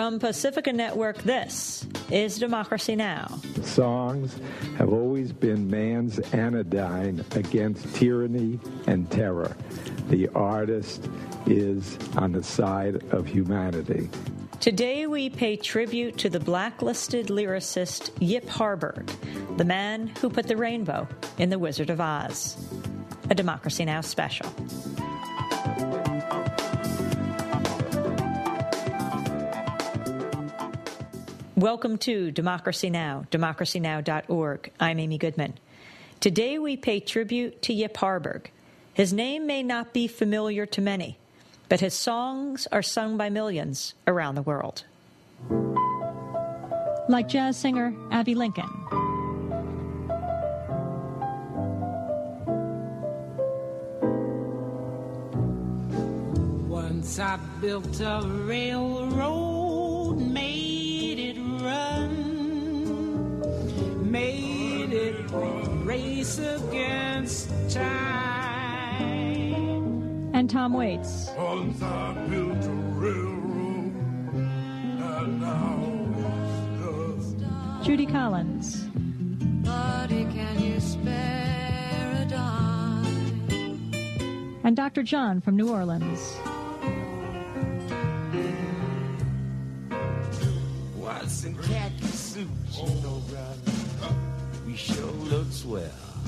From Pacifica Network, this is Democracy Now! Songs have always been man's anodyne against tyranny and terror. The artist is on the side of humanity. Today we pay tribute to the blacklisted lyricist Yip Harburg, the man who put the rainbow in The Wizard of Oz. A Democracy Now! Special. Welcome to Democracy Now!, democracynow.org. I'm Amy Goodman. Today we pay tribute to Yip Harburg. His name may not be familiar to many, but his songs are sung by millions around the world. Like jazz singer Avi Lincoln. Once I built a railroad, made it run, made it race against time. And Tom Waits. Once I built a railroad, and now it's done. Judy Collins. Buddy, can you spare a dime? And Dr. John from New Orleans. Once in khaki suits, you know, brother, we sure look swell.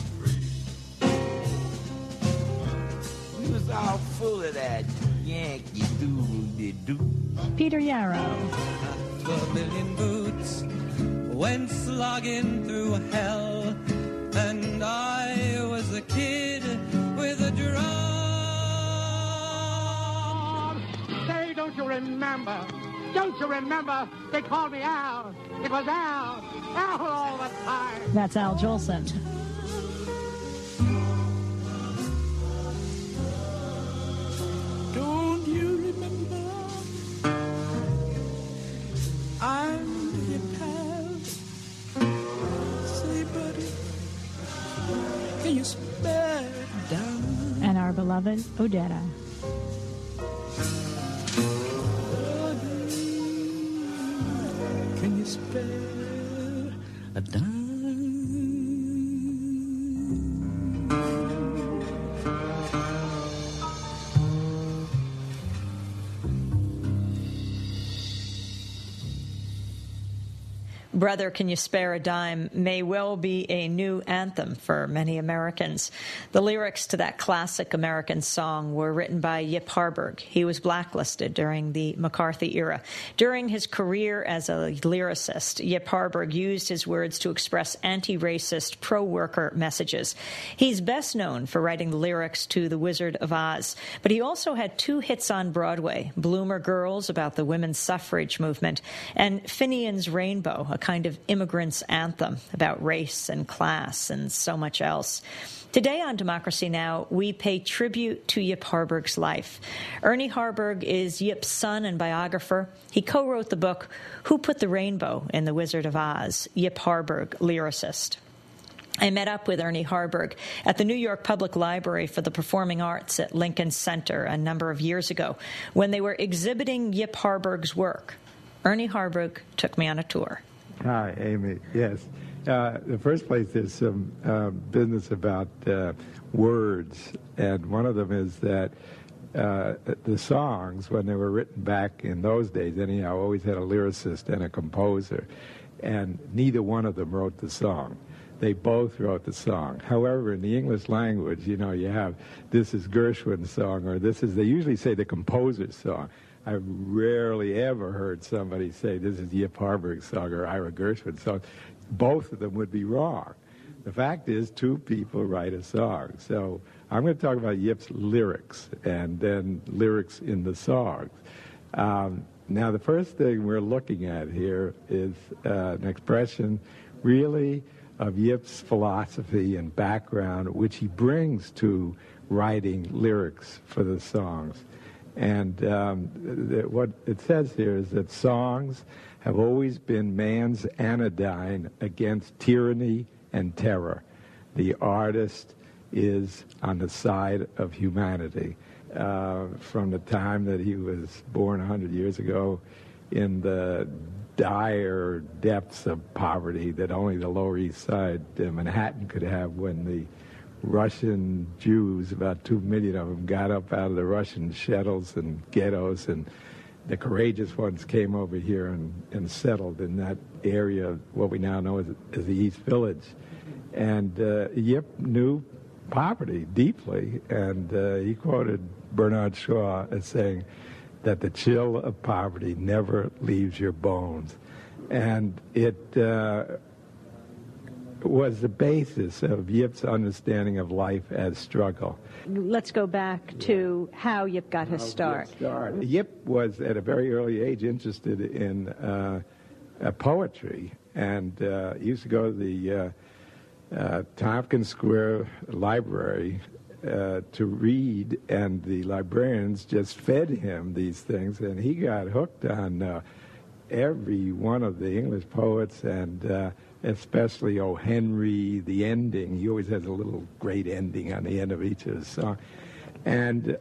We was all full of that Yankee doodle-dee-doo. Peter Yarrow. A million boots went slogging through hell, and I was a kid with a drum. Say, don't you remember? Don't you remember? They called me Al. It was Al. Al all the time. That's Al Jolson. Don't you remember? I'm your pal. Say, buddy, can you spare it down? And our beloved Odetta. Can you spare a dime? Brother, Can You Spare a Dime may well be a new anthem for many Americans. The lyrics to that classic American song were written by Yip Harburg. He was blacklisted during the McCarthy era. During his career as a lyricist, Yip Harburg used his words to express anti-racist, pro-worker messages. He's best known for writing the lyrics to The Wizard of Oz, but he also had two hits on Broadway, Bloomer Girls about the women's suffrage movement, and Finian's Rainbow, a kind of immigrant's anthem about race and class and so much else. Today on Democracy Now!, we pay tribute to Yip Harburg's life. Ernie Harburg is Yip's son and biographer. He co-wrote the book, Who Put the Rainbow in The Wizard of Oz? Yip Harburg, lyricist. I met up with Ernie Harburg at the New York Public Library for the Performing Arts at Lincoln Center a number of years ago when they were exhibiting Yip Harburg's work. Ernie Harburg took me on a tour. Hi, Amy. Yes. The first place, there's some business about words, and one of them is that the songs, when they were written back in those days, anyhow, always had a lyricist and a composer, and neither one of them wrote the song. They both wrote the song. However, in the English language, you know, you have, this is Gershwin's song, or this is, they usually say the composer's song. I've rarely ever heard somebody say this is Yip Harburg's song or Ira Gershwin's song. Both of them would be wrong. The fact is, two people write a song. So I'm going to talk about Yip's lyrics and then lyrics in the songs. Now, the first thing we're looking at here is an expression really of Yip's philosophy and background, which he brings to writing lyrics for the songs. And what it says here is that songs have always been man's anodyne against tyranny and terror. The artist is on the side of humanity. From the time that he was born 100 years ago in the dire depths of poverty that only the Lower East Side, Manhattan, could have when the Russian Jews, about 2 million of them, got up out of the Russian shtetls and ghettos, and the courageous ones came over here and settled in that area, what we now know as the East Village. And Yip knew poverty deeply, and he quoted Bernard Shaw as saying that the chill of poverty never leaves your bones. And it was the basis of Yip's understanding of life as struggle. Let's go back to how Yip got his start. Yip was, at a very early age, interested in poetry, and he used to go to the Tompkins Square Library to read, and the librarians just fed him these things, and he got hooked on every one of the English poets, and especially O. Henry, the ending. He always has a little great ending on the end of each of his songs. And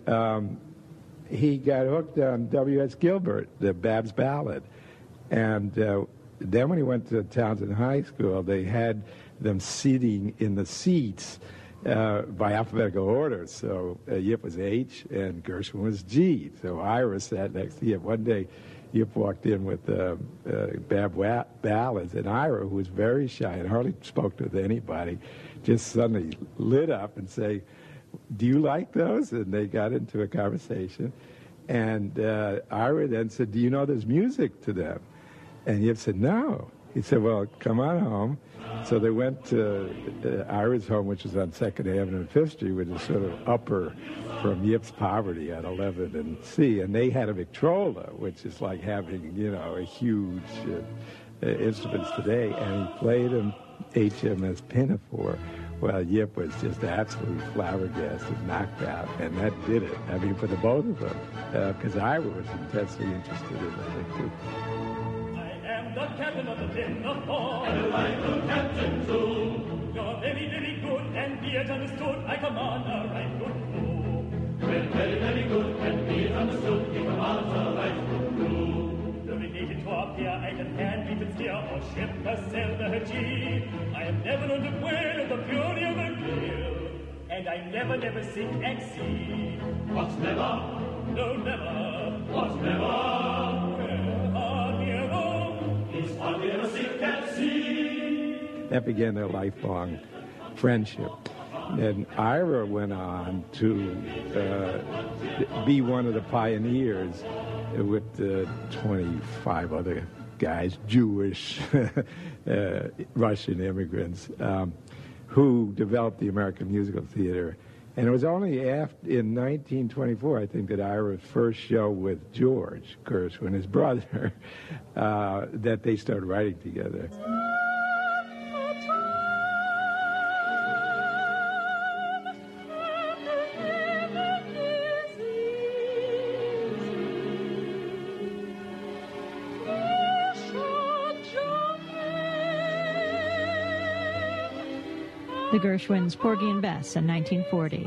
he got hooked on W.S. Gilbert, the Bab's Ballad. And then when he went to Townsend High School, they had them sitting in the seats by alphabetical order. So Yip was H and Gershwin was G. So Ira sat next to Yip. One day, Yip walked in with Bab Ballads, and Ira, who was very shy and hardly spoke to anybody, just suddenly lit up and say, "Do you like those?" And they got into a conversation. And Ira then said, "Do you know there's music to them?" And Yip said, "No." He said, "Well, come on home." So they went to Ira's home, which was on 2nd Avenue and 5th Street, which is sort of upper from Yip's poverty at 11 and C. And they had a Victrola, which is like having, a huge instruments today. And he played him HMS Pinafore. Well, Yip was just absolutely flabbergasted, knocked out, and that did it. I mean, for the both of them, because Ira was intensely interested in it, too. The captain of the Pinafore, and like the captain too. You're very, very good, and be it understood, I command a right good crew. We're very, very good, and be it understood, he commands a right good crew. Nominated to appear, I can hand, beat and steer, or ship a sail the G. I am never known to quail at the fury of a gale, and I never, never sink at sea. What's never? No, never. What's never? That began their lifelong friendship. And Ira went on to be one of the pioneers with 25 other guys, Jewish, Russian immigrants, who developed the American Musical Theater. And it was only in 1924, I think, that Ira's first show with George Gershwin, his brother, that they started writing together. The Gershwins' Porgy and Bess in 1940.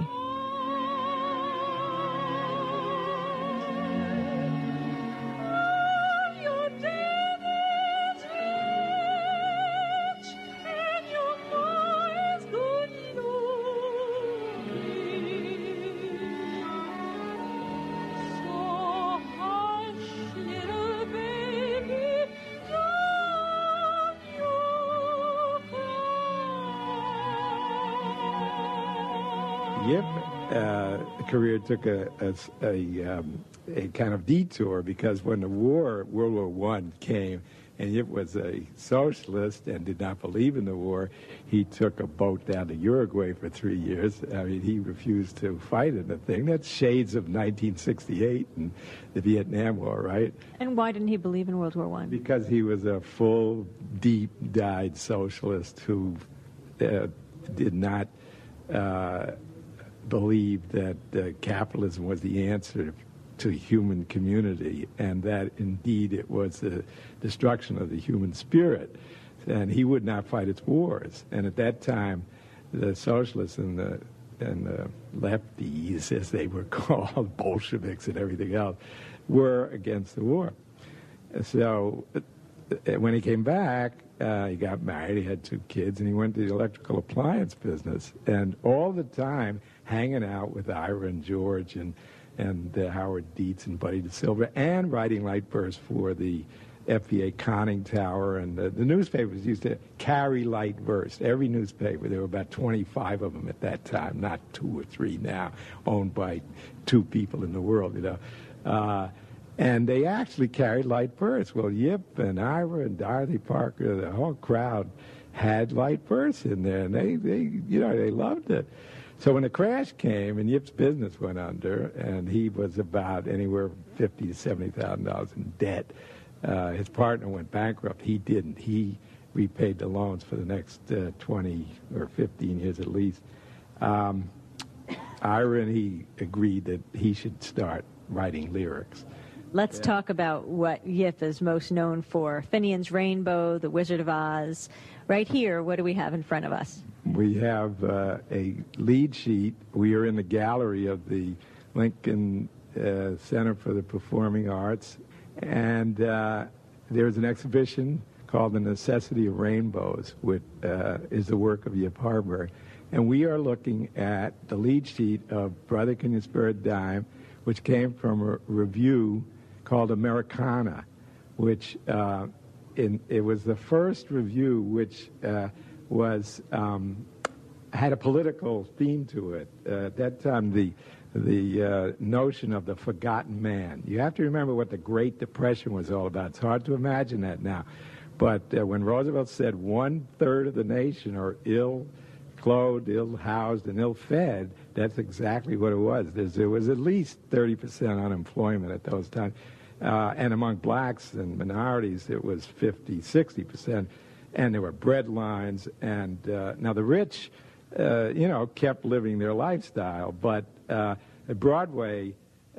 Yip's career took a kind of detour because when the war, World War I, came, and Yip was a socialist and did not believe in the war, he took a boat down to Uruguay for 3 years. I mean, he refused to fight in the thing. That's shades of 1968 and the Vietnam War, right? And why didn't he believe in World War I? Because he was a full, deep-dyed socialist who did not believed that capitalism was the answer to human community, and that indeed it was the destruction of the human spirit, and he would not fight its wars. And at that time, the socialists and the lefties, as they were called, Bolsheviks and everything else, were against the war. So when he came back, he got married, he had 2 kids, and he went to the electrical appliance business. And all the time hanging out with Ira and George and Howard Dietz and Buddy DeSilva, and writing light verse for the FBA conning tower. And the newspapers used to carry light verse. Every newspaper, there were about 25 of them at that time, not 2 or 3 now, owned by 2 people in the world, you know. And they actually carried light verse. Well, Yip and Ira and Dorothy Parker, the whole crowd had light verse in there, and they loved it. So when the crash came and Yip's business went under, and he was about anywhere from $50,000 to $70,000 in debt, his partner went bankrupt. He didn't. He repaid the loans for the next 20 or 15 years at least. Ira and he agreed that he should start writing lyrics. Let's talk about what Yip is most known for. Finian's Rainbow, The Wizard of Oz. Right here, what do we have in front of us? We have a lead sheet. We are in the gallery of the Lincoln Center for the Performing Arts, and there's an exhibition called The Necessity of Rainbows, which is the work of Yip Harburg. And we are looking at the lead sheet of Brother, Can You Spare a Dime, which came from a review called Americana, which it was the first review which had a political theme to it. At that time, the notion of the forgotten man. You have to remember what the Great Depression was all about. It's hard to imagine that now. But when Roosevelt said 1/3 of the nation are ill-clothed, ill-housed, and ill-fed, that's exactly what it was. There was at least 30% unemployment at those times. And among blacks and minorities, it was 50, 60%. And there were bread lines. And now the rich, kept living their lifestyle. But Broadway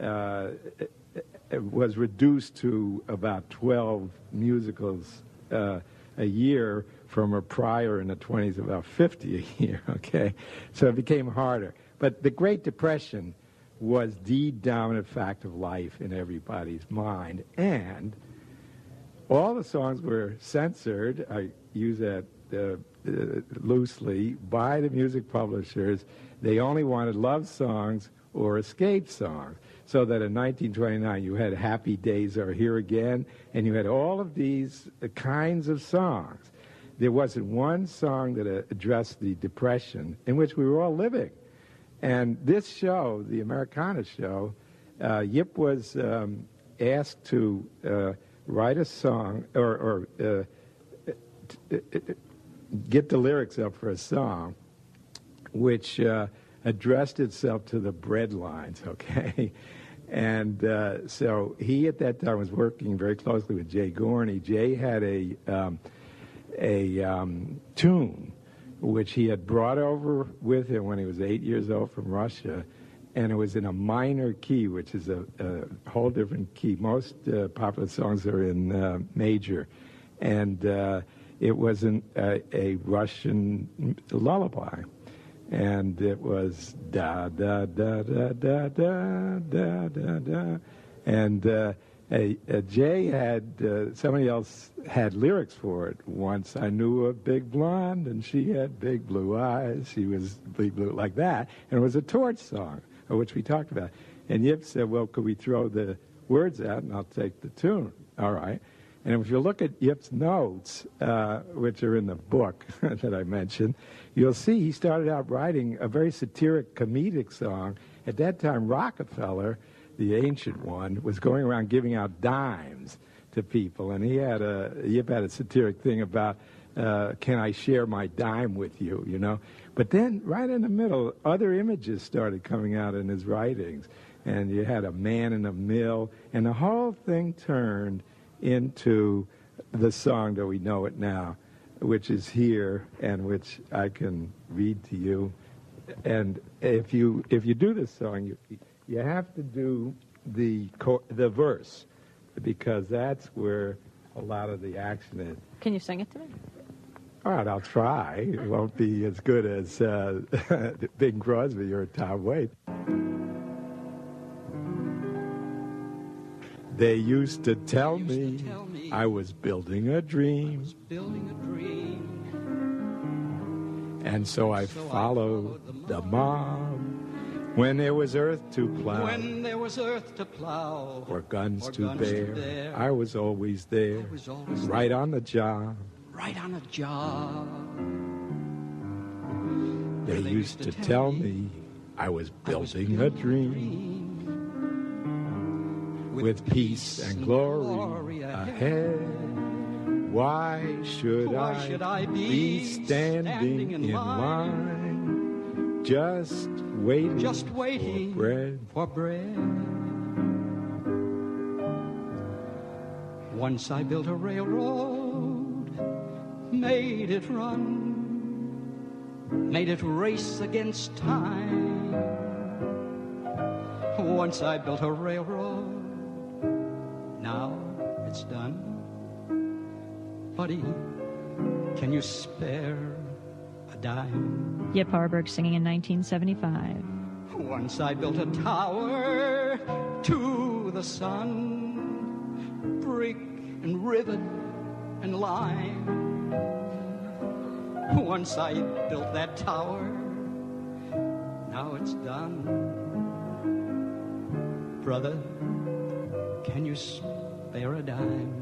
was reduced to about 12 musicals a year from a prior in the 20s, about 50 a year, okay? So it became harder. But the Great Depression was the dominant fact of life in everybody's mind. And all the songs were censored, I use that loosely, by the music publishers. They only wanted love songs or escape songs. So that in 1929 you had Happy Days Are Here Again, and you had all of these kinds of songs. There wasn't one song that addressed the Depression in which we were all living. And this show, the Americana show, Yip was asked to write a song or get the lyrics up for a song which addressed itself to the bread lines, okay? And so he at that time was working very closely with Jay Gorney. Jay had a tune which he had brought over with him when he was 8 years old from Russia, and it was in a minor key, which is a whole different key. Most popular songs are in major, and it was a Russian lullaby, and it was da da da da da da da da da, and Jay had, somebody else had lyrics for it. Once I knew a big blonde, and she had big blue eyes. She was big blue, like that. And it was a torch song, which we talked about. And Yip said, well, could we throw the words out, and I'll take the tune. All right. And if you look at Yip's notes, which are in the book that I mentioned, you'll see he started out writing a very satiric, comedic song. At that time, Rockefeller, the ancient one, was going around giving out dimes to people, and Yip had a satiric thing about, can I share my dime with you, you know? But then, right in the middle, other images started coming out in his writings, and you had a man in a mill, and the whole thing turned into the song that we know it now, which is here, and which I can read to you. And if you do this song, you have to do the verse, because that's where a lot of the action is. Can you sing it to me? All right, I'll try. It won't be as good as Bing Crosby or Tom Waits. They used to tell me I was building a dream. And so I followed the mob when there was earth to plow. When there was earth to plow. Or guns to bear. I was always there. Right on the job. Right on a job. They used to tell me I was building a dream. With peace and glory ahead. Why should I be standing in line, just waiting for bread? Once I built a railroad, made it run, made it race against time. Once I built a railroad, now it's done. Buddy, can you spare a dime? Yip Harburg singing in 1975. Once I built a tower to the sun, brick and rivet and lime. Once I built that tower, now it's done. Brother, can you spare a dime?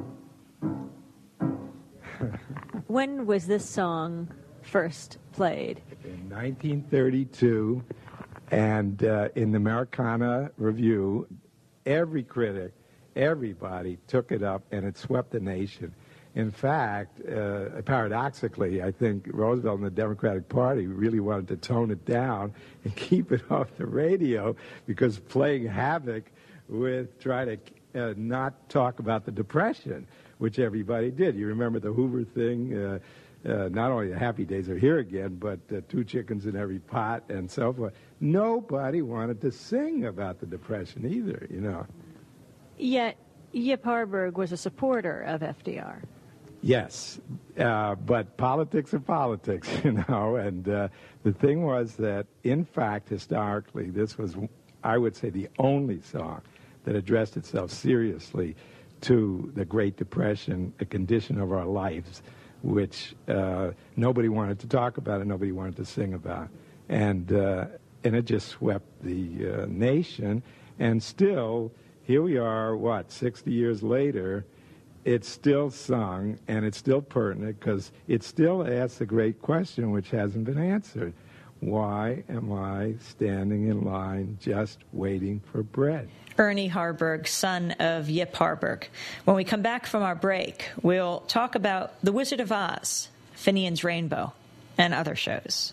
When was this song first played? In 1932, and in the Americana Review, every critic, everybody took it up, and it swept the nation. In fact, paradoxically, I think Roosevelt and the Democratic Party really wanted to tone it down and keep it off the radio, because playing havoc with trying to not talk about the Depression, which everybody did. You remember the Hoover thing? Not only the Happy Days are here again, but 2 chickens in every pot and so forth. Nobody wanted to sing about the Depression either, you know. Yet Yip Harburg was a supporter of FDR. Yes, but politics are politics, you know. And the thing was that, in fact, historically, this was, I would say, the only song that addressed itself seriously to the Great Depression, a condition of our lives, which nobody wanted to talk about and nobody wanted to sing about. And it just swept the nation. And still, here we are, 60 years later, it's still sung, and it's still pertinent, because it still asks the great question which hasn't been answered. Why am I standing in line just waiting for bread? Ernie Harburg, son of Yip Harburg. When we come back from our break, we'll talk about The Wizard of Oz, Finian's Rainbow, and other shows.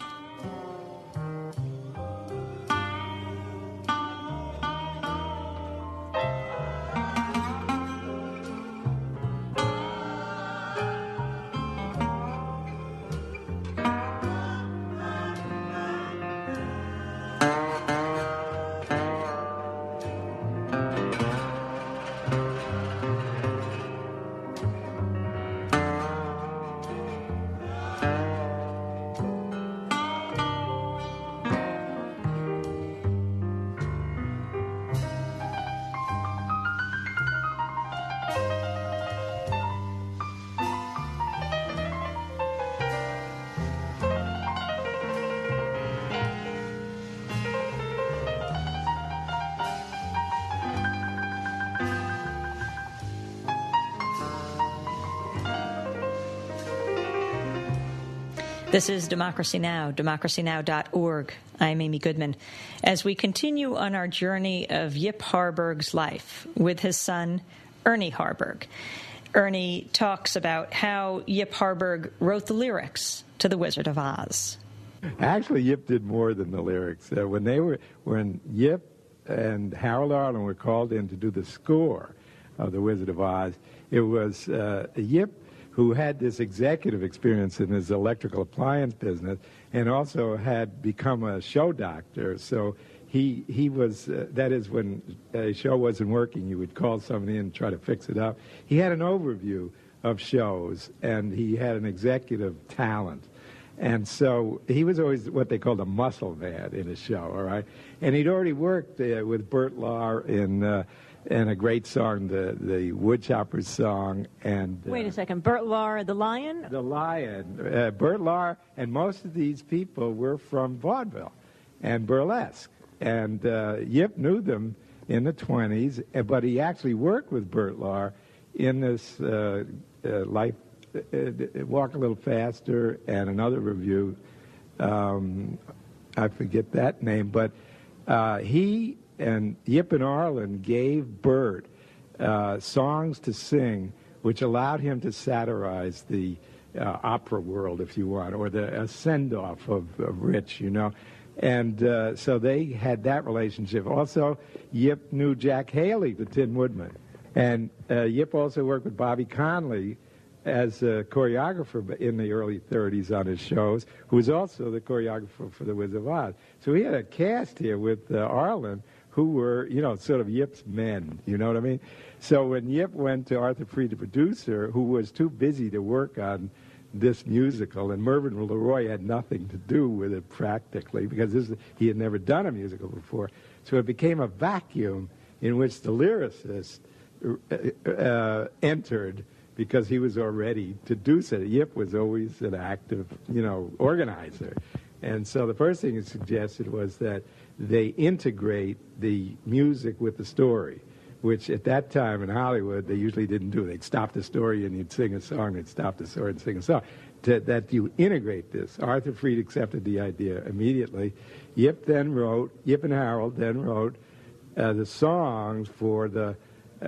This is Democracy Now!, democracynow.org. I'm Amy Goodman. As we continue on our journey of Yip Harburg's life with his son, Ernie Harburg, Ernie talks about how Yip Harburg wrote the lyrics to The Wizard of Oz. Actually, Yip did more than the lyrics. When Yip and Harold Arlen were called in to do the score of The Wizard of Oz, it was Yip who had this executive experience in his electrical appliance business and also had become a show doctor. So he was, that is, when a show wasn't working, you would call somebody in and try to fix it up. He had an overview of shows, and he had an executive talent. And so he was always what they called a muscle man in a show, all right? And he'd already worked with Burt Lahr in and a great song, the Woodchoppers song. And Wait a second, Bert Lahr, the Lion? The Lion. Bert Lahr, and most of these people were from vaudeville and burlesque. And Yip knew them in the 20s, but he actually worked with Bert Lahr in this Life, Walk a Little Faster, and another review. I forget that name, but he and Yip and Arlen gave Bert songs to sing, which allowed him to satirize the opera world, if you want, or the send-off of Rich, you know. And so they had that relationship. Also, Yip knew Jack Haley, the Tin Woodman. And Yip also worked with Bobby Conley as a choreographer in the early 30s on his shows, who was also the choreographer for The Wizard of Oz. So he had a cast here with Arlen who were, you know, sort of Yip's men, you know what I mean? So when Yip went to Arthur Freed, the producer, who was too busy to work on this musical, and Mervyn LeRoy had nothing to do with it practically, because he had never done a musical before. So it became a vacuum in which the lyricist entered, because he was already to do so. Yip was always an active, you know, organizer. And so the first thing he suggested was that they integrate the music with the story, which at that time in Hollywood they usually didn't do. They'd stop the story and you'd sing a song, they'd stop the story and sing a song. That you integrate this. Arthur Freed accepted the idea immediately. Yip and Harold then wrote the songs for the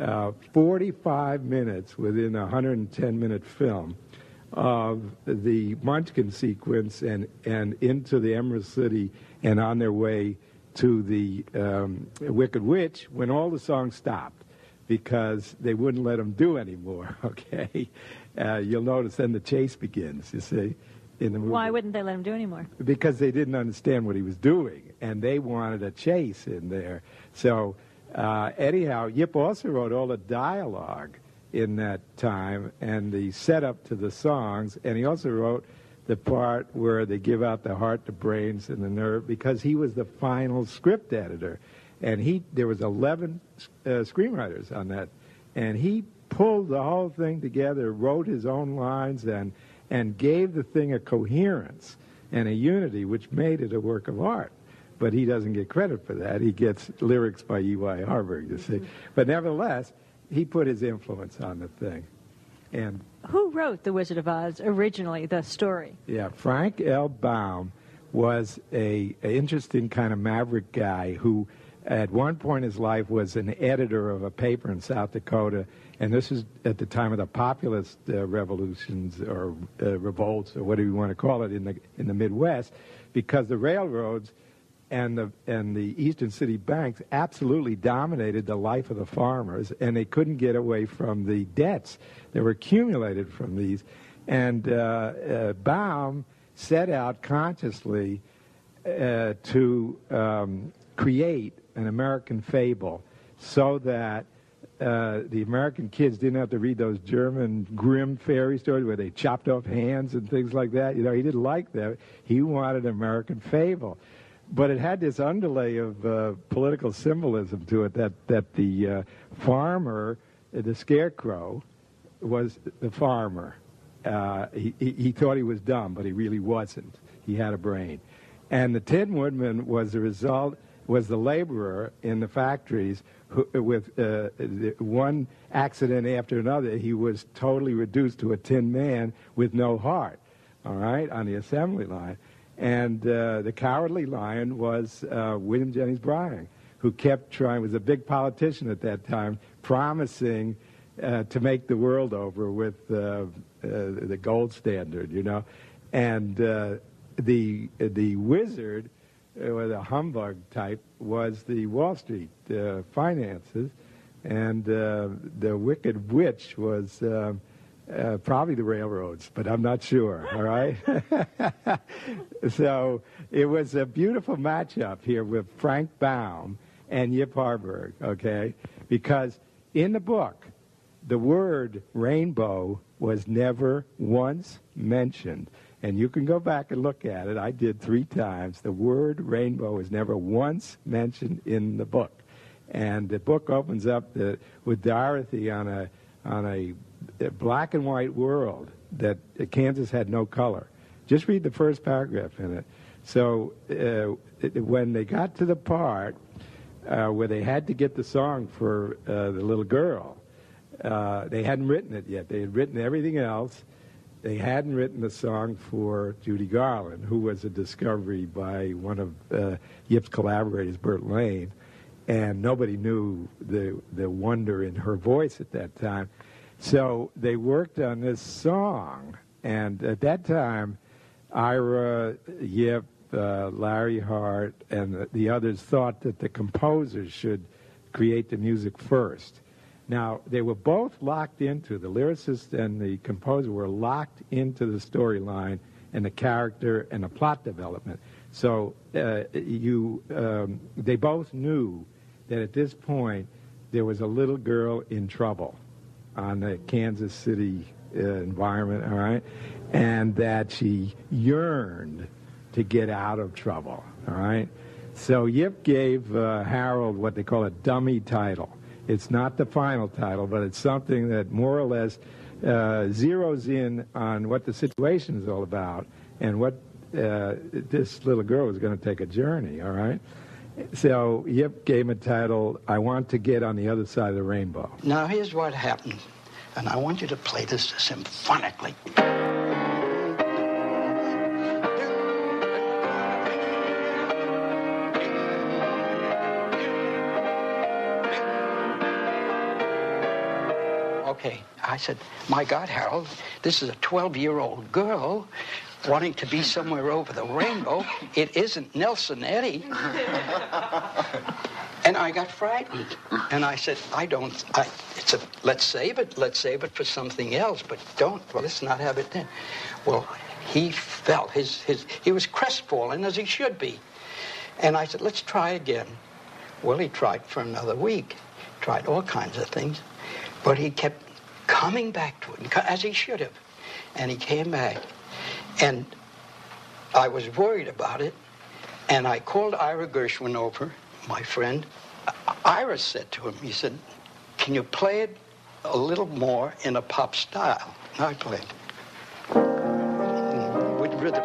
45 minutes within a 110-minute film of the Munchkin sequence and into the Emerald City and on their way to the Wicked Witch, when all the songs stopped because they wouldn't let them do anymore, okay? You'll notice then the chase begins, you see, in the movie. Why wouldn't they let him do anymore? Because they didn't understand what he was doing, and they wanted a chase in there. So anyhow, Yip also wrote all the dialogue in that time and the setup to the songs, and he also wrote the part where they give out the heart, the brains, and the nerve, because he was the final script editor. And there was 11 screenwriters on that, and he pulled the whole thing together, wrote his own lines, and gave the thing a coherence and a unity, which made it a work of art. But he doesn't get credit for that. He gets lyrics by E.Y. Harburg, you see. But nevertheless, he put his influence on the thing. And who wrote The Wizard of Oz originally, the story? Yeah, Frank L. Baum was an interesting kind of maverick guy who at one point in his life was an editor of a paper in South Dakota, and this is at the time of the populist revolutions or revolts, or whatever you want to call it, in the Midwest, because the railroads and the Eastern City banks absolutely dominated the life of the farmers, and they couldn't get away from the debts that were accumulated from these. And Baum set out consciously to create an American fable so that the American kids didn't have to read those German grim fairy stories where they chopped off hands and things like that. You know, he didn't like that. He wanted an American fable. But it had this underlay of political symbolism to it, that the farmer, the scarecrow, was the farmer. He thought he was dumb, but he really wasn't. He had a brain. And the Tin Woodman was the laborer in the factories who, with one accident after another, he was totally reduced to a tin man with no heart, all right, on the assembly line. And the Cowardly Lion was William Jennings Bryan, who kept trying, was a big politician at that time, promising to make the world over with the gold standard, you know. And the wizard, or the humbug type, was the Wall Street finances. And the Wicked Witch was probably the railroads, but I'm not sure, all right? So it was a beautiful matchup here with Frank Baum and Yip Harburg, okay? Because in the book, the word rainbow was never once mentioned. And you can go back and look at it. I did 3 times. The word rainbow was never once mentioned in the book. And the book opens up with Dorothy on a black and white world that Kansas had no color. Just read the first paragraph in it. So when they got to the part where they had to get the song for the little girl, they hadn't written it yet. They had written everything else. They hadn't written the song for Judy Garland, who was a discovery by one of Yip's collaborators, Burt Lane, and nobody knew the wonder in her voice at that time. So they worked on this song, and at that time, Ira, Yip, Larry Hart, and the others thought that the composers should create the music first. Now, they were both locked into, the lyricist and the composer were locked into the storyline and the character and the plot development. So they both knew that at this point there was a little girl in trouble on the Kansas City environment, all right, and that she yearned to get out of trouble, all right? So Yip gave Harold what they call a dummy title. It's not the final title, but it's something that more or less zeroes in on what the situation is all about and what this little girl was going to take a journey, all right? So Yip gave him a title, I Want to Get on the Other Side of the Rainbow. Now here's what happened, and I want you to play this symphonically. Okay, I said, my God, Harold, this is a 12-year-old girl wanting to be somewhere over the rainbow. It isn't Nelson Eddy. And I got frightened. And I said, let's save it for something else, but let's not have it then. Well, he felt, he was crestfallen, as he should be. And I said, let's try again. Well, he tried for another week, tried all kinds of things, but he kept coming back to it, as he should have. And he came back. And I was worried about it, and I called Ira Gershwin over, my friend. Ira said to him, he said, can you play it a little more in a pop style? And I played with rhythm.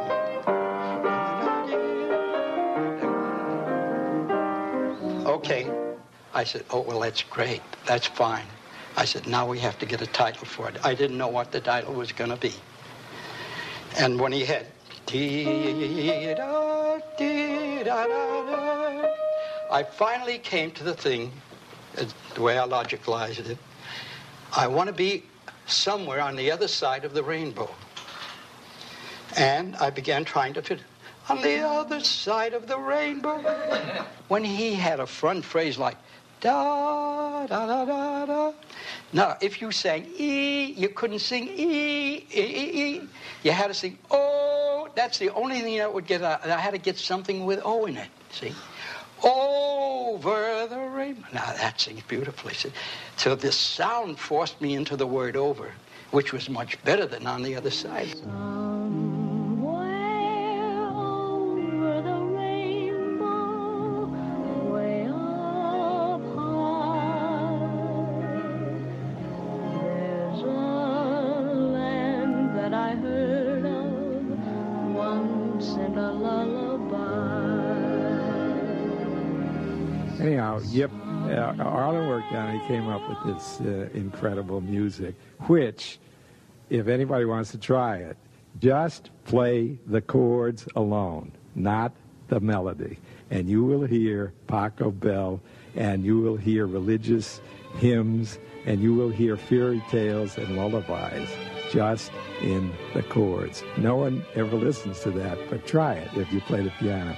Okay. I said, oh, well, that's great. That's fine. I said, now we have to get a title for it. I didn't know what the title was going to be. And when he had, I finally came to the thing, the way I logicalized it. I want to be somewhere on the other side of the rainbow. And I began trying to fit on the other side of the rainbow. When he had a front phrase like, da, da, da, da, da. Now, if you sang E, you couldn't sing E, E, E, E. You had to sing O. That's the only thing that would get out. I had to get something with O in it, see? Over the rainbow. Now, that sings beautifully, see? So this sound forced me into the word over, which was much better than on the other side. Anyhow, Yip, Arlen worked on it. He came up with this incredible music, which, if anybody wants to try it, just play the chords alone, not the melody. And you will hear Paco Bell, and you will hear religious hymns, and you will hear fairy tales and lullabies just in the chords. No one ever listens to that, but try it if you play the piano.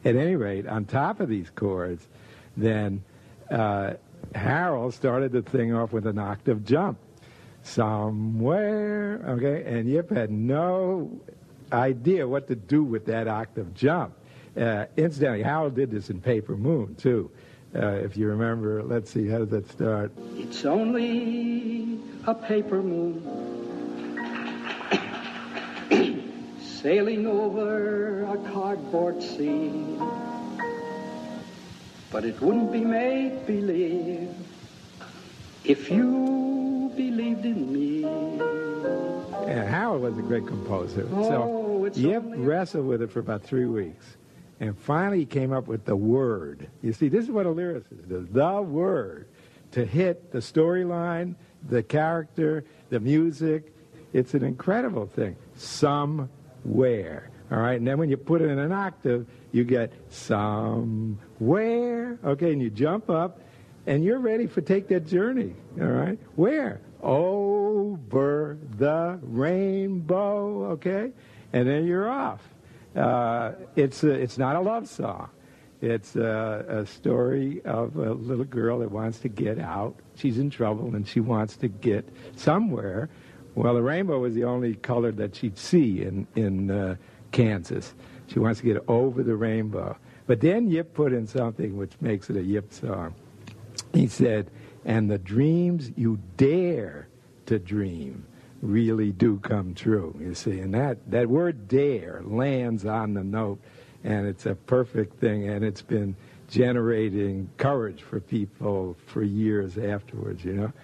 at any rate, on top of these chords, then Harold started the thing off with an octave jump. Somewhere, okay? And Yip had no idea what to do with that octave jump. Incidentally, Harold did this in Paper Moon, too. If you remember, let's see, how does that start? It's only a paper moon sailing over a cardboard sea. But it wouldn't be make-believe if you believed in me. And Harold was a great composer. So Yip wrestled with it for about 3 weeks. And finally he came up with the word. You see, this is what a lyricist does. The word to hit the storyline, the character, the music. It's an incredible thing. Somewhere. All right? And then when you put it in an octave, you get somewhere. Okay, and you jump up, and you're ready for Take That Journey. All right? Where? Over the rainbow. Okay? And then you're off. It's not a love song. It's a story of a little girl that wants to get out. She's in trouble, and she wants to get somewhere. Well, the rainbow was the only color that she'd see in Kansas. She wants to get over the rainbow. But then Yip put in something which makes it a Yip song. He said, and the dreams you dare to dream really do come true, you see. And that word dare lands on the note, and it's a perfect thing, and it's been generating courage for people for years afterwards, you know.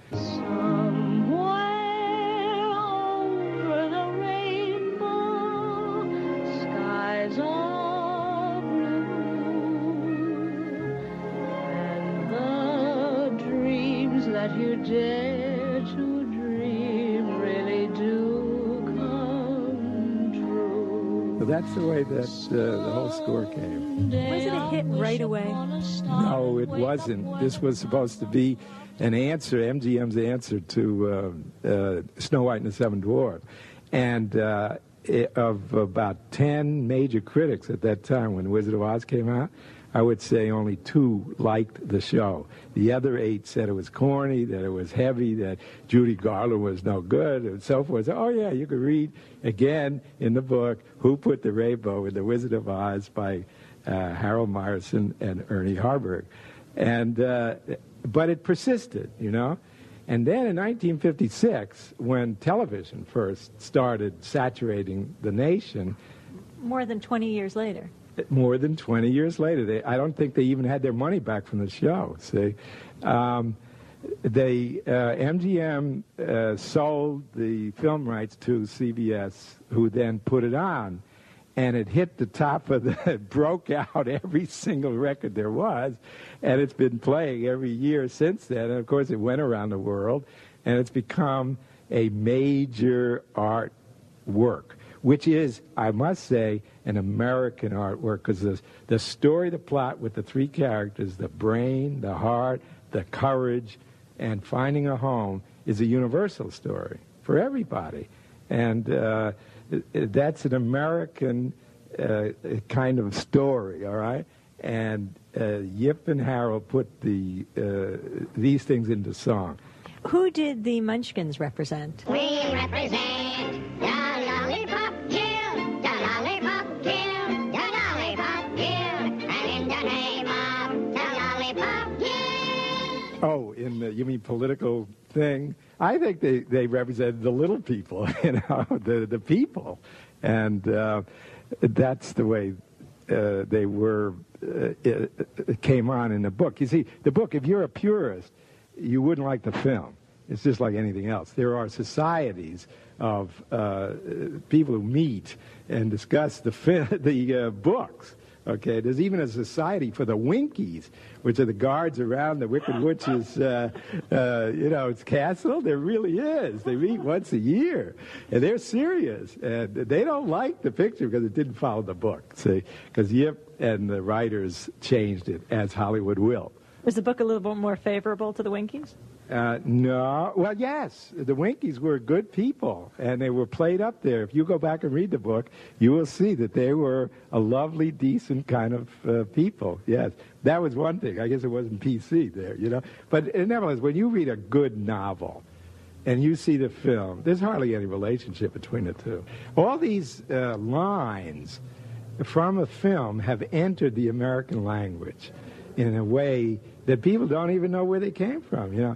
Somewhere over the rainbow, skies are blue, and the dreams that you dare to dream really do come true. So that's the way that the whole score came. Was it a hit right away? No, it wasn't. This was supposed to be an answer, MGM's answer to Snow White and the Seven Dwarfs. And of about 10 major critics at that time when Wizard of Oz came out, I would say only 2 liked the show. The other 8 said it was corny, that it was heavy, that Judy Garland was no good, and so forth. So, oh, yeah, you could read again in the book Who Put the Rainbow in the Wizard of Oz by Harold Meyerson and Ernie Harburg. And but it persisted, you know. And then in 1956, when television first started saturating the nation... More than 20 years later. More than 20 years later. I don't think they even had their money back from the show, see. MGM sold the film rights to CBS, who then put it on. And it hit the top of it broke out every single record there was, and it's been playing every year since then. And, of course, it went around the world, and it's become a major art work, which is, I must say, an American artwork, because the story, the plot with the 3 characters, the brain, the heart, the courage, and finding a home is a universal story for everybody. And that's an American kind of story, all right? And Yip and Harold put these things into song. Who did the Munchkins represent? We represent the Lollipop Guild, the Lollipop Guild, the Lollipop Guild, and in the name of the Lollipop Guild. Oh, you mean political thing? I think they represented the little people, you know, the people. And that's the way they were, it came on in the book. You see, the book, if you're a purist, you wouldn't like the film. It's just like anything else. There are societies of people who meet and discuss the books. Okay, there's even a society for the Winkies, which are the guards around the Wicked Witch's, its castle. There really is. They meet once a year, and they're serious. And they don't like the picture because it didn't follow the book. See, because Yip and the writers changed it, as Hollywood will. Was the book a little bit more favorable to the Winkies? No. Well, yes. The Winkies were good people, and they were played up there. If you go back and read the book, you will see that they were a lovely, decent kind of people. Yes. That was one thing. I guess it wasn't PC there, you know. But nevertheless, when you read a good novel and you see the film, there's hardly any relationship between the two. All these lines from a film have entered the American language in a way that people don't even know where they came from, you know.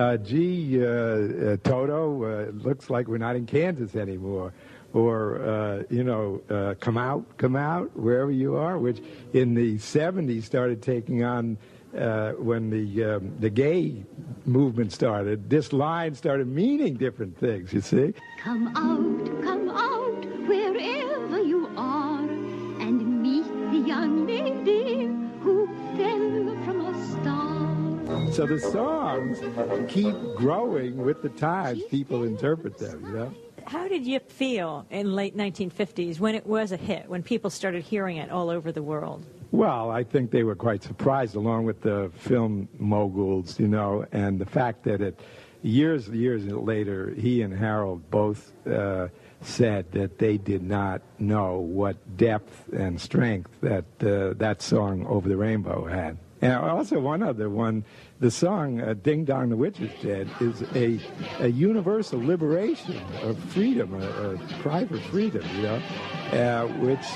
Toto, looks like we're not in Kansas anymore. Or, come out, wherever you are, which in the 70s started taking on, when the gay movement started, this line started meaning different things, you see. Come out, wherever you are, and meet the young lady who fell from a star. So the songs keep growing with the times people interpret them, you know? How did you feel in late 1950s when it was a hit, when people started hearing it all over the world? Well, I think they were quite surprised, along with the film moguls, you know, and the fact that years later, he and Harold both said that they did not know what depth and strength that song Over the Rainbow had. And also one other one, the song Ding Dong the Witch is Dead is a universal liberation of freedom, a cry for freedom, you know, which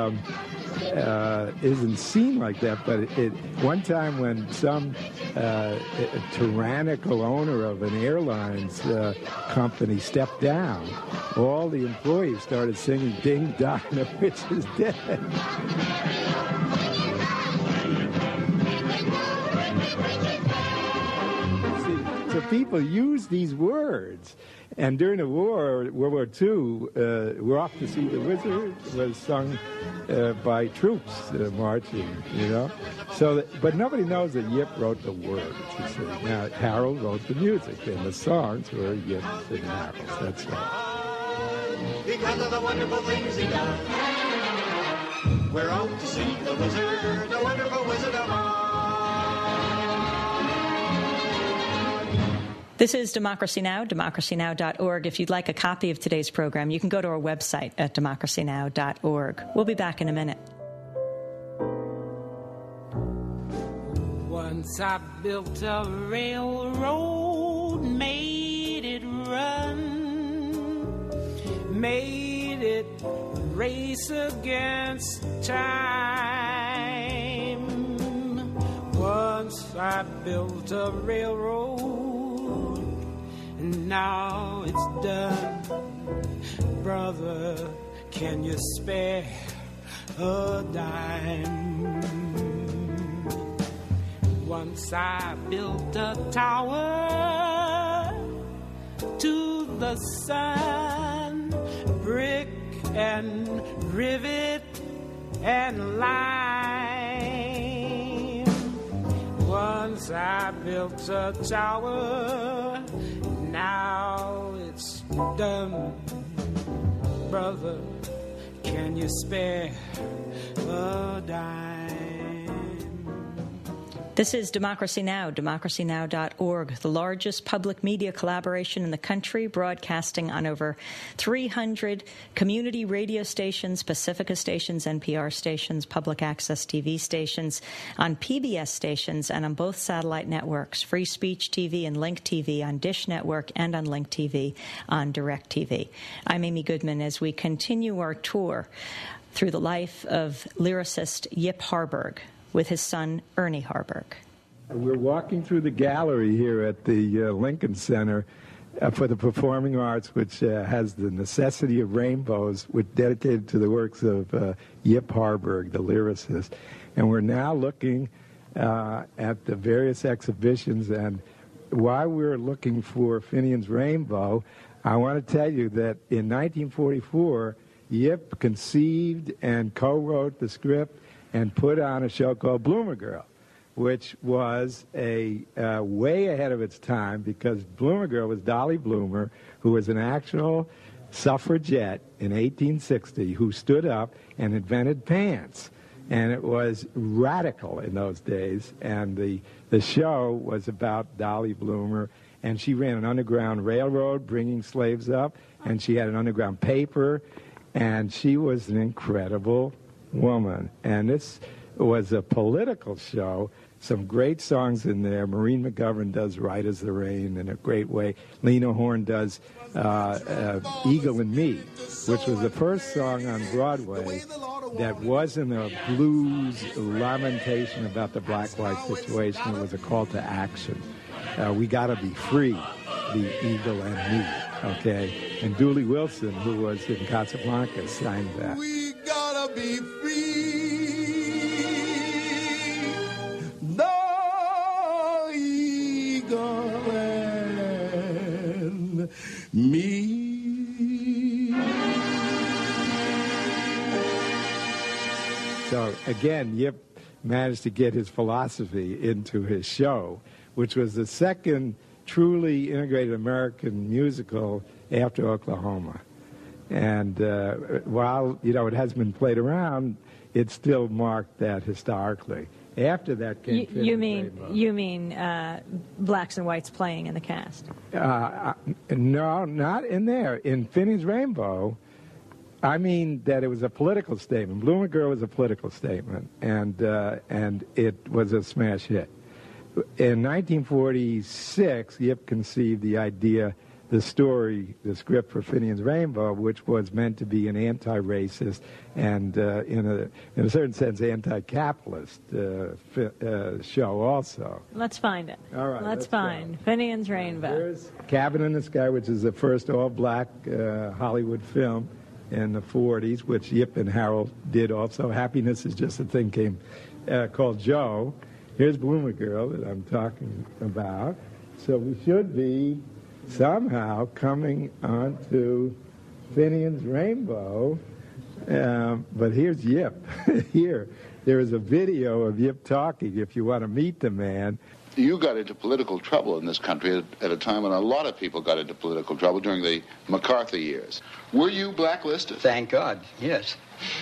isn't seen like that. But one time when some tyrannical owner of an airlines company stepped down, all the employees started singing Ding Dong the Witch is Dead. So people use these words. And during the war, World War II, We're Off to See the Wizard was sung by troops marching, you know. So, but nobody knows that Yip wrote the words, you see. Now, Harold wrote the music, and the songs were Yip's and Harold's, that's right. Because of the wonderful things he does. We're off to see the wizard, the wonderful Wizard of Oz. This is Democracy Now!, democracynow.org. If you'd like a copy of today's program, you can go to our website at democracynow.org. We'll be back in a minute. Once I built a railroad, made it run, made it race against time. Once I built a railroad, and now it's done. Brother, can you spare a dime? Once I built a tower to the sun, brick and rivet and lime. Once I built a tower, now it's done. Brother, can you spare a dime? This is Democracy Now!, democracynow.org, the largest public media collaboration in the country, broadcasting on over 300 community radio stations, Pacifica stations, NPR stations, public access TV stations, on PBS stations, and on both satellite networks, Free Speech TV and Link TV on Dish Network, and on Link TV on DirecTV. I'm Amy Goodman as we continue our tour through the life of lyricist Yip Harburg, with his son, Ernie Harburg. We're walking through the gallery here at the Lincoln Center for the Performing Arts, which has the Necessity of Rainbows, which dedicated to the works of Yip Harburg, the lyricist. And we're now looking at the various exhibitions. And while we're looking for Finian's Rainbow, I want to tell you that in 1944, Yip conceived and co-wrote the script and put on a show called Bloomer Girl, which was a way ahead of its time, because Bloomer Girl was Dolly Bloomer, who was an actual suffragette in 1860 who stood up and invented pants. and it was radical in those days. And the show was about Dolly Bloomer, and she ran an underground railroad bringing slaves up, and she had an underground paper, and she was an incredible woman. And this was a political show. Some great songs in there. Maureen McGovern does Right as the Rain in a great way. Lena Horne does Eagle and Me, which was the first song on Broadway that wasn't a blues lamentation about the black-white situation. It was a call to action. We gotta be free, the Eagle and Me, okay? And Dooley Wilson, who was in Casablanca, sang that. We gotta be free. The eagle and me. So again, Yip managed to get his philosophy into his show, which was the second truly integrated American musical after Oklahoma. And while, it hasn't been played around, it still marked that historically. After that came You mean blacks and whites playing in the cast? No, not in there. In Finian's Rainbow, I mean that it was a political statement. Bloomer Girl was a political statement, and it was a smash hit. In 1946, Yip conceived the idea, the script for Finian's Rainbow, which was meant to be an anti-racist and, in a certain sense, anti-capitalist show also. Let's find it. All right. Let's find Finian's Rainbow. Here's Cabin in the Sky, which is the first all-black Hollywood film in the 40s, which Yip and Harold did also. Happiness is Just a Thing came called Joe. Here's Bloomer Girl that I'm talking about. So we should be somehow coming onto Finian's Rainbow. But here's Yip. Here, there is a video of Yip talking if you want to meet the man. You got into political trouble in this country at a time when a lot of people got into political trouble during the McCarthy years. Were you blacklisted? Thank God, yes.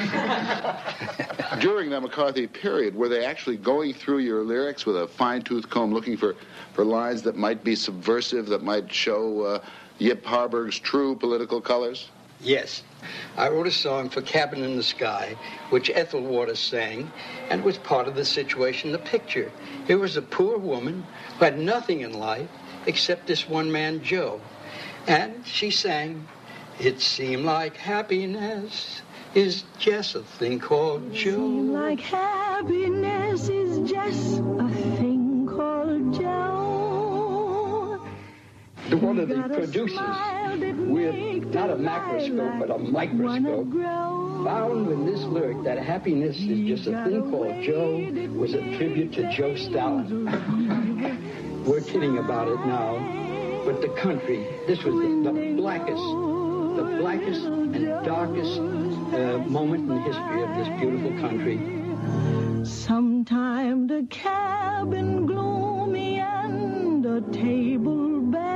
During the McCarthy period, were they actually going through your lyrics with a fine-tooth comb looking for lines that might be subversive, that might show Yip Harburg's true political colors? Yes. I wrote a song for Cabin in the Sky, which Ethel Waters sang, and it was part of the situation, the picture. Here was a poor woman who had nothing in life except this one man, Joe. And she sang, "It seemed like happiness is just a thing called Joe." Seem like happiness is just a thing called Joe. One of the producers, with not a macroscope but a microscope, found in this lyric that happiness is just a thing called Joe was a tribute to Joe Stalin. We're kidding about it now, but the country, this was the blackest and darkest moment in the history of this beautiful country. Sometime the cabin gloomy and a table bare.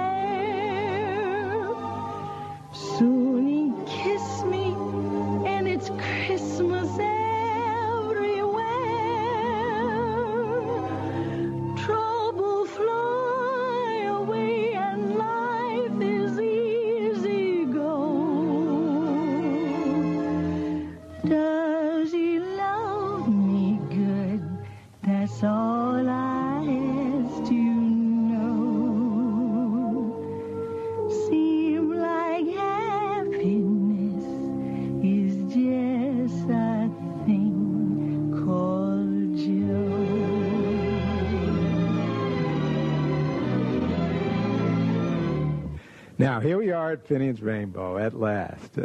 Soon he kissed me, and it's Christmas everywhere. Trouble fly away, and life is easy go. Does he love me good? That's all I ask to know. Seem like happiness is just a thing called Joe. Now, here we are at Finian's Rainbow at last.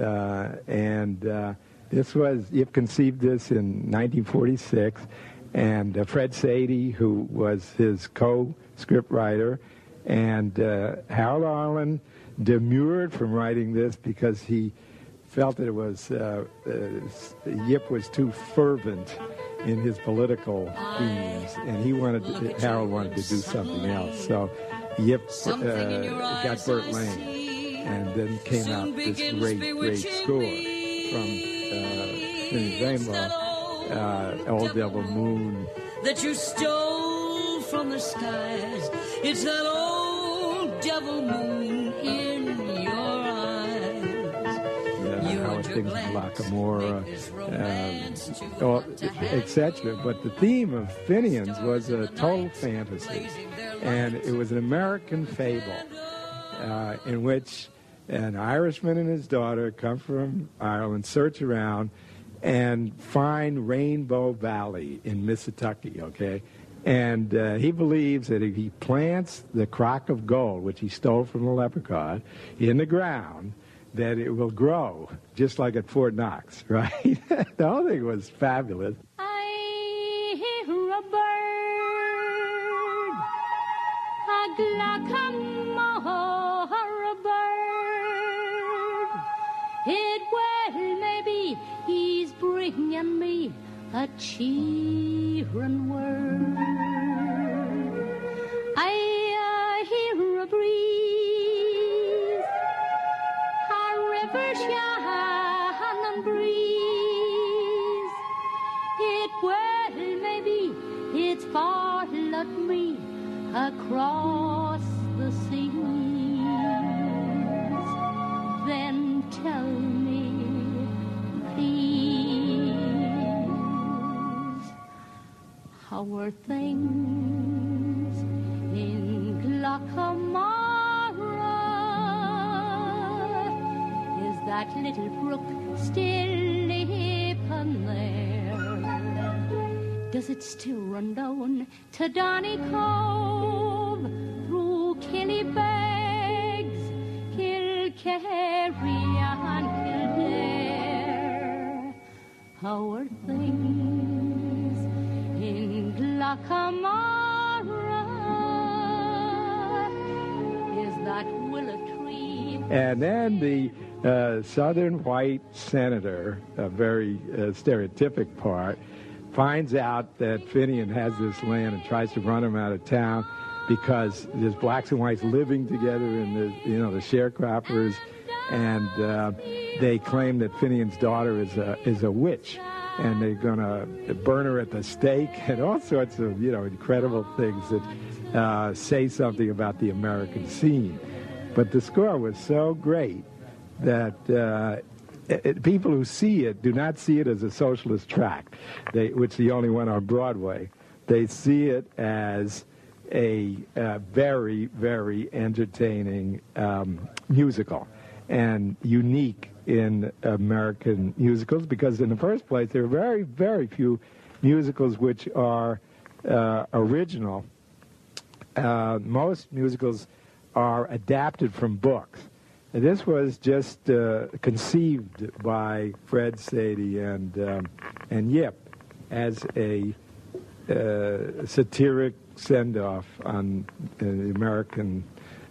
This was, Yip conceived this in 1946, and Fred Sadie, who was his co-script writer, and Harold Arlen demurred from writing this because he felt that it was, Yip was too fervent in his political themes, and Harold wanted to do something else. So Yip got Burt Lane, and then came out this great score from Finian's Rainbow. Old Devil Moon. That you stole from the skies. It's that old devil moon in your eyes. How are things in Lockamora, etc. But the theme of Finian's was a total fantasy, and it was an American fable in which an Irishman and his daughter come from Ireland, search around, and find Rainbow Valley in Mississippi, okay? And he believes that if he plants the crock of gold, which he stole from the leprechaun, in the ground, that it will grow, just like at Fort Knox, right? The whole thing was fabulous. I hear a bird, a glackamore bird. It well maybe he's bringing me a cheering word. I hear a breeze, a river Shannon breeze. It well maybe it's followed me across the seas. Then tell me, please, how are things in Glockamara? Is that little brook still leaping there? Does it still run down to Donny Cove through Killybegs, Kilkerry and Kildare? How are things in Glockamara? Is that willow tree? And then the southern white senator, a very stereotypic part, finds out that Finian has this land and tries to run him out of town because there's blacks and whites living together in the sharecroppers, and they claim that Finian's daughter is a witch, and they're going to burn her at the stake, and all sorts of incredible things that say something about the American scene. But the score was so great that people who see it do not see it as a socialist tract, which is the only one on Broadway. They see it as a very, very entertaining musical and unique in American musicals, because in the first place, there are very, very few musicals which are original. Most musicals are adapted from books. And this was just conceived by Fred Sadie and Yip as a satiric send-off on the American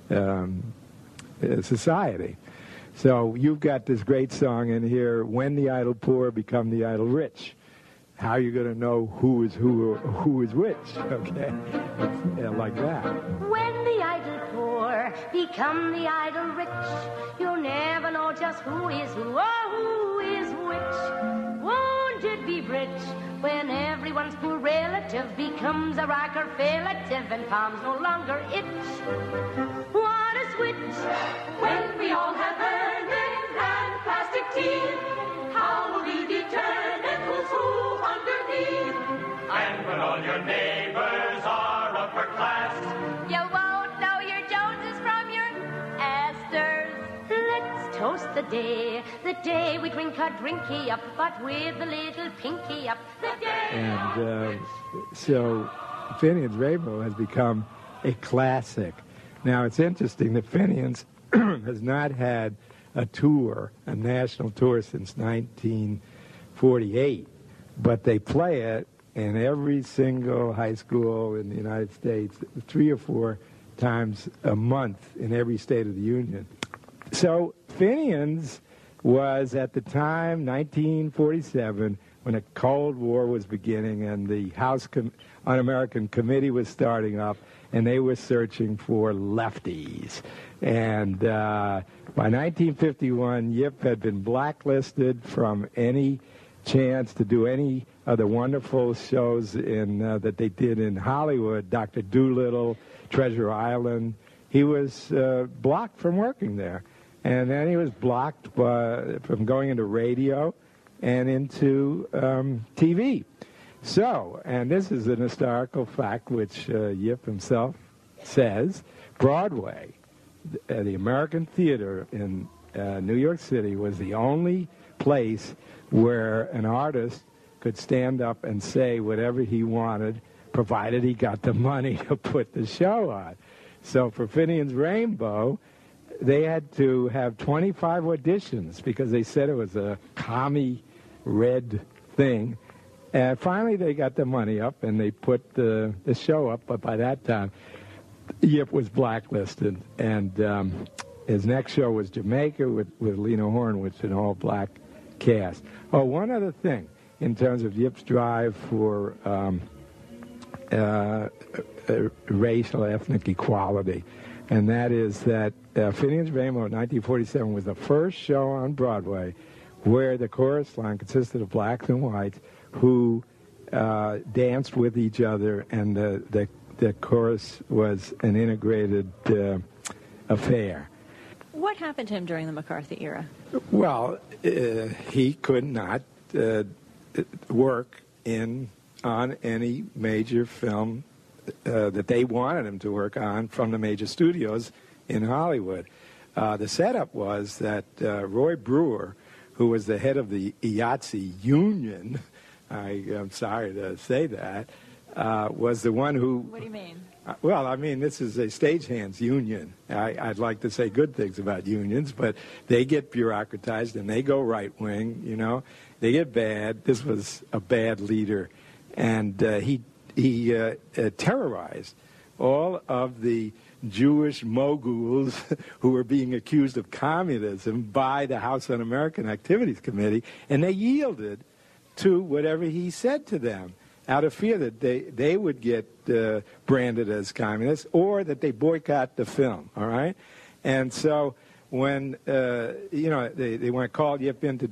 society. So you've got this great song in here, "When the Idle Poor Become the Idle Rich." How are you going to know who is which? Okay, like that. When the idle poor become the idle rich, you'll never know just who is who or who is which. Won't it be rich when everyone's poor relative becomes a rocker relative and palms no longer itch? What a switch! When we all have earnings and plastic teeth, how will we determine who's who underneath? And when all your neighbors are upper class, you won't know your Joneses from your Astors. Let's toast the day we drink our drinky up, but with a little pinky up. The day. And so Finian's Rainbow has become a classic. Now, it's interesting that Finian's has not had a national tour since 1948, but they play it in every single high school in the United States 3 or 4 times a month in every state of the Union. So Finian's was, at the time, 1947, when a Cold War was beginning and the House Un-American Committee was starting up, and they were searching for lefties. And by 1951, Yip had been blacklisted from any chance to do any of the wonderful shows that they did in Hollywood, Dr. Dolittle, Treasure Island, he was blocked from working there. And then he was blocked from going into radio and into TV. So, and this is an historical fact which Yip himself says, Broadway, the American theater in New York City, was the only place where an artist could stand up and say whatever he wanted, provided he got the money to put the show on. So for Finian's Rainbow, they had to have 25 auditions because they said it was a commie red thing. And finally they got the money up and they put the show up, but by that time Yip was blacklisted. And his next show was Jamaica with Lena Horne, which is an all-black cast. Oh, one other thing in terms of Yip's drive for racial, ethnic equality, and that is that Finian's Rainbow in 1947 was the first show on Broadway where the chorus line consisted of blacks and whites who danced with each other, and the chorus was an integrated affair. What happened to him during the McCarthy era? Well, he could not work on any major film that they wanted him to work on from the major studios in Hollywood. The setup was that Roy Brewer, who was the head of the IATSE union, I'm sorry to say that, was the one who... What do you mean? Well, I mean, this is a stagehands union. I'd like to say good things about unions, but they get bureaucratized and they go right-wing, you know. They get bad. This was a bad leader. And he terrorized all of the Jewish moguls who were being accused of communism by the House Un-American Activities Committee, and they yielded to whatever he said to them, out of fear that they would get branded as communists or that they boycott the film, all right? And so when, they went called Yip in to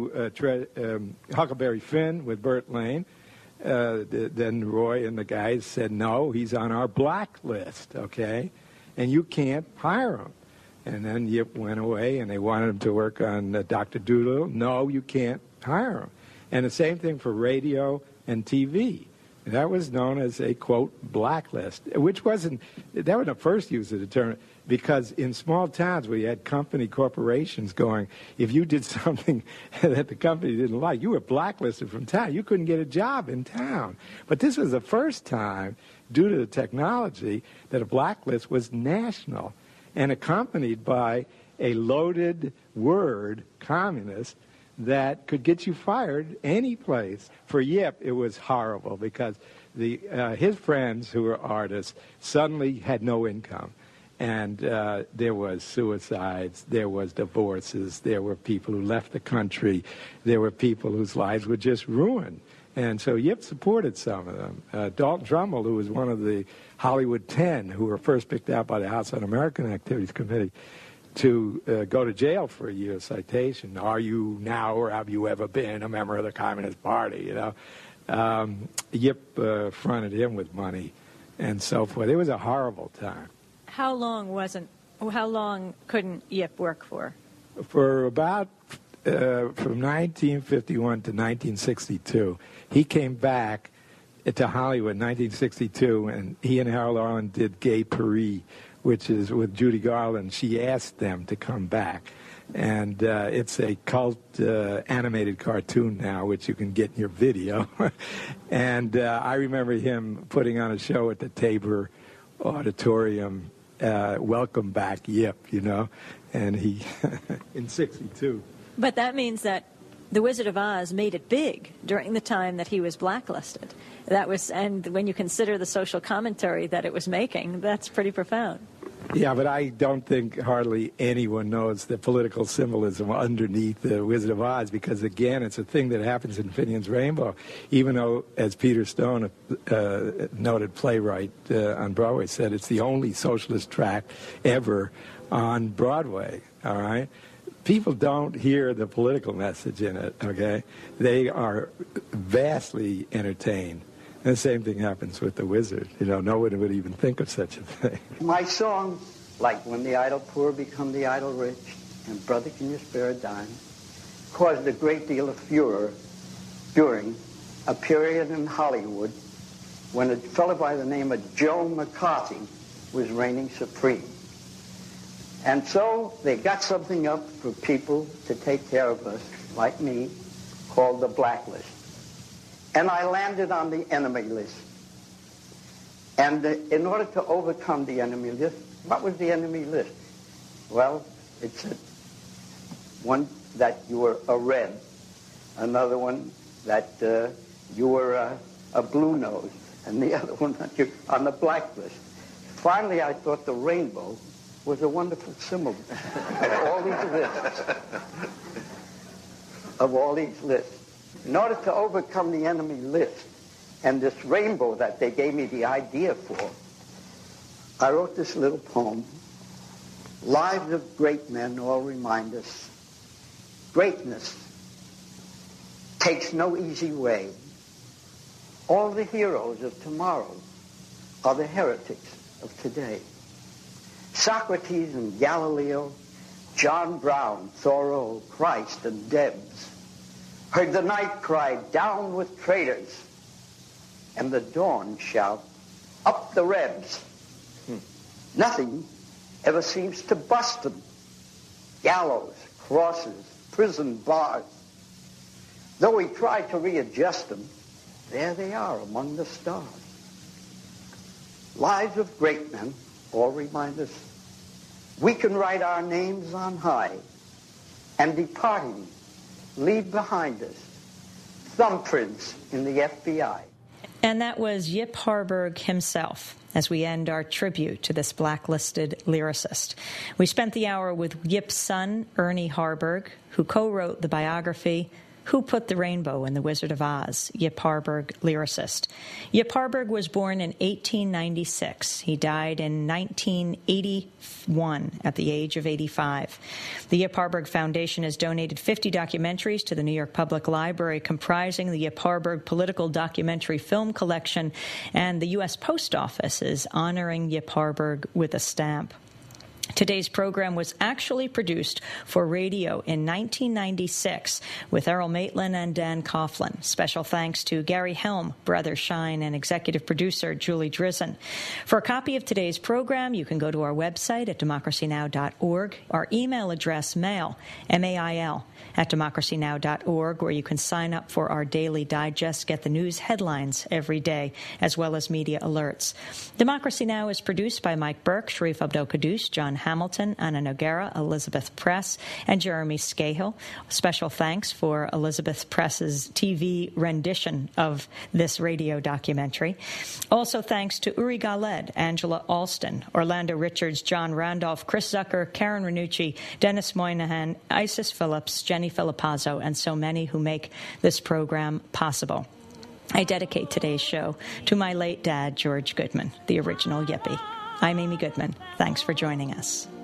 do Huckleberry Finn with Burt Lane, then Roy and the guys said, no, he's on our blacklist, okay? And you can't hire him. And then Yip went away and they wanted him to work on Dr. Dolittle. No, you can't hire him. And the same thing for radio and TV. That was known as a, quote, blacklist, which wasn't the first use of the term, because in small towns where you had corporations going, if you did something that the company didn't like, you were blacklisted from town. You couldn't get a job in town. But this was the first time, due to the technology, that a blacklist was national and accompanied by a loaded word, communist, that could get you fired any place. For Yip, it was horrible because his friends who were artists suddenly had no income. And there was suicides, there was divorces, there were people who left the country, there were people whose lives were just ruined. And so Yip supported some of them. Dalton Trumbull, who was one of the Hollywood 10 who were first picked out by the House Un-American Activities Committee to go to jail for a year citation. Are you now or have you ever been a member of the Communist Party? You know, Yip fronted him with money and so forth. It was a horrible time. How long couldn't Yip work for? For about from 1951 to 1962. He came back to Hollywood in 1962, and he and Harold Arlen did Gay Paris, which is with Judy Garland. She asked them to come back. And it's a cult animated cartoon now, which you can get in your video. And I remember him putting on a show at the Tabor Auditorium, Welcome Back Yip, you know, and he, in 62. But that means that The Wizard of Oz made it big during the time that he was blacklisted. And when you consider the social commentary that it was making, that's pretty profound. Yeah, but I don't think hardly anyone knows the political symbolism underneath The Wizard of Oz, because, again, it's a thing that happens in Finian's Rainbow, even though, as Peter Stone, a noted playwright on Broadway, said, it's the only socialist tract ever on Broadway, all right? people don't hear the political message in it, okay? They are vastly entertained. And the same thing happens with The Wizard. You know, no one would even think of such a thing. My song, like When the Idle Poor Become the Idle Rich and Brother, Can You Spare a Dime, caused a great deal of furor during a period in Hollywood when a fellow by the name of Joe McCarthy was reigning supreme. And so they got something up for people to take care of us, like me, called the Blacklist. And I landed on the enemy list. And in order to overcome the enemy list, what was the enemy list? Well, it said one that you were a red, another one that you were a blue nose, and the other one that you're on the blacklist. Finally, I thought the rainbow was a wonderful symbol of all these lists. Of all these lists. In order to overcome the enemy list and this rainbow that they gave me the idea for, I wrote this little poem. Lives of great men all remind us greatness takes no easy way. All the heroes of tomorrow are the heretics of today. Socrates and Galileo, John Brown, Thoreau, Christ, and Debs heard the night cry, down with traitors, and the dawn shout, up the Rebs. Nothing ever seems to bust them. Gallows, crosses, prison bars. Though we try to readjust them, there they are among the stars. Lives of great men all remind us we can write our names on high and departing leave behind us thumbprints in the FBI. And that was Yip Harburg himself, as we end our tribute to this blacklisted lyricist. We spent the hour with Yip's son, Ernie Harburg, who co-wrote the biography, Who Put the Rainbow in the Wizard of Oz? Yip Harburg, lyricist. Yip Harburg was born in 1896. He died in 1981 at the age of 85. The Yip Harburg Foundation has donated 50 documentaries to the New York Public Library, comprising the Yip Harburg Political Documentary Film Collection, and the U.S. Post Office is honoring Yip Harburg with a stamp. Today's program was actually produced for radio in 1996 with Errol Maitland and Dan Coughlin. Special thanks to Gary Helm, Brother Shine, and executive producer Julie Drizzen. For a copy of today's program, you can go to our website at democracynow.org, our email address, mail, M-A-I-L, at democracynow.org, where you can sign up for our daily digest, get the news headlines every day, as well as media alerts. Democracy Now! Is produced by Mike Burke, Sharif Abdel-Qaddus, John Hamilton, Anna Noguera, Elizabeth Press, and Jeremy Scahill. Special thanks for Elizabeth Press's TV rendition of this radio documentary. Also thanks to Uri Galed, Angela Alston, Orlando Richards, John Randolph, Chris Zucker, Karen Ranucci, Dennis Moynihan, Isis Phillips, Jenny Filipazzo, and so many who make this program possible. I dedicate today's show to my late dad, George Goodman, the original Yippie. I'm Amy Goodman. Thanks for joining us.